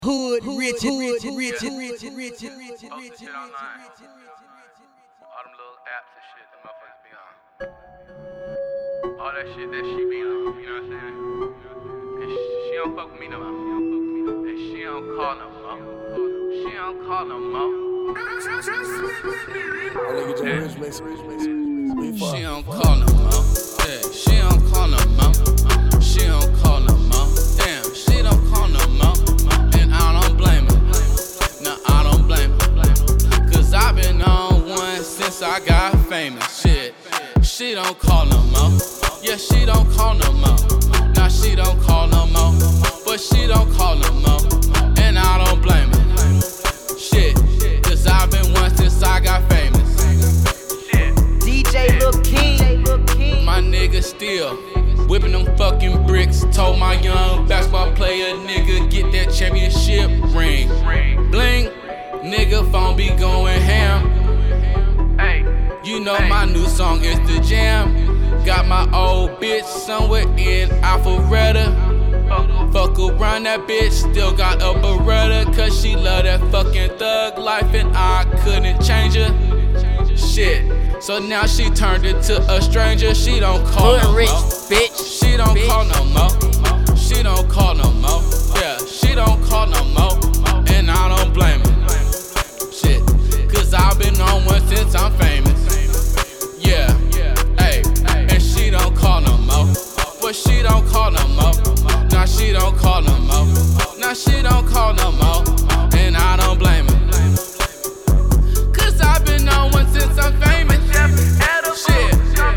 Hood, rich. Shit online. All them little apps and shit, the motherfuckers be on. All that shit that she be on, you know what I'm saying? And she don't fuck with me no more. And she don't call no more. She don't call no more. She don't call no more. Yeah, she don't call no more. She don't call no more. Damn, she don't call no more. And I don't blame her. No, I don't blame her. Cause I've been on one since I got famous. Shit, she don't call no more. Yeah, she don't call no more. Nah, she don't call no more. But she don't call no more. And I don't blame her. Shit, cause I've been one since I got famous. Shit. DJ Lil King. My nigga still whipping them fucking bricks. Told my young basketball player, nigga, get that championship ring. Bling, nigga, phone be going ham. Hey, you know my new song is the jam. Got my old bitch somewhere in Alpharetta. Fuck around that bitch, still got a Beretta. Cause she love that fucking thug life and I couldn't change her. Shit, so now she turned into a stranger. She don't call no more. Bitch. She don't call no more. She don't call no more. Yeah, she don't call no more. And I don't blame her. Shit, cause I've been on one since I'm famous. Yeah, hey, and she don't call no more. But she don't call no more. Nah, she don't call no more. Nah, she don't call no more. And I don't blame her. Cause I've been on one since I'm famous. Shit.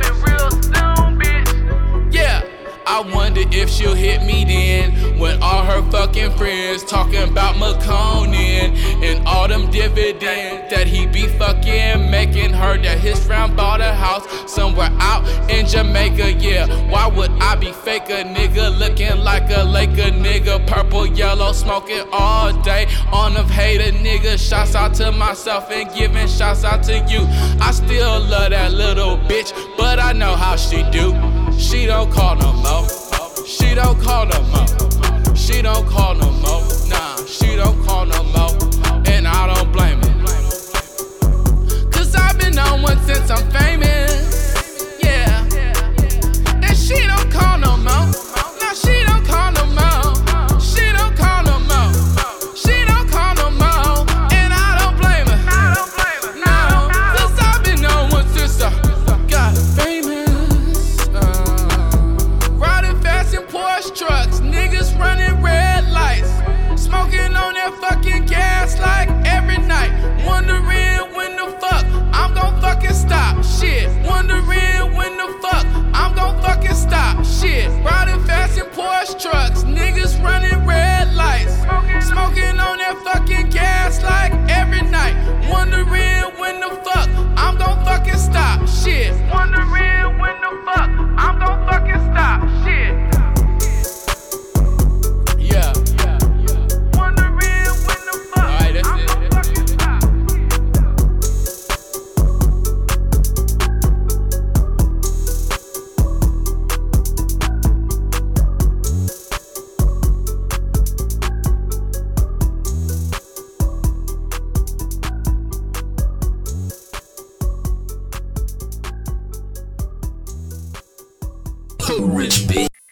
Yeah, I wonder if she'll hit me then. When all her fucking friends talking about McConan and all them dividends that he be fucking making her. That his friend bought a house somewhere out in Jamaica. Yeah, why would I be fake a nigga looking like a Laker nigga? Purple, yellow, smoking all day on them hater nigga. Shouts out to myself and giving shouts out to you. I still love that little bitch, but I know how she do. She don't call no more. She don't call no more. She don't call no more. Nah, she don't call no more. And I don't blame her. Cause I've been on one since I'm famous. Yeah. And she don't call no more. Nah, she don't call no more. She don't call no more. She don't call no more. And I don't blame her. No, cause I've been on one since I got famous. Riding fast in Porsche trucks, niggas running red lights, smoking on that fucking gas like every night. Wondering when the fuck I'm gon' fucking stop. Shit, wondering when the fuck I'm gon' fucking stop. Shit, riding fast in Porsche trucks, niggas running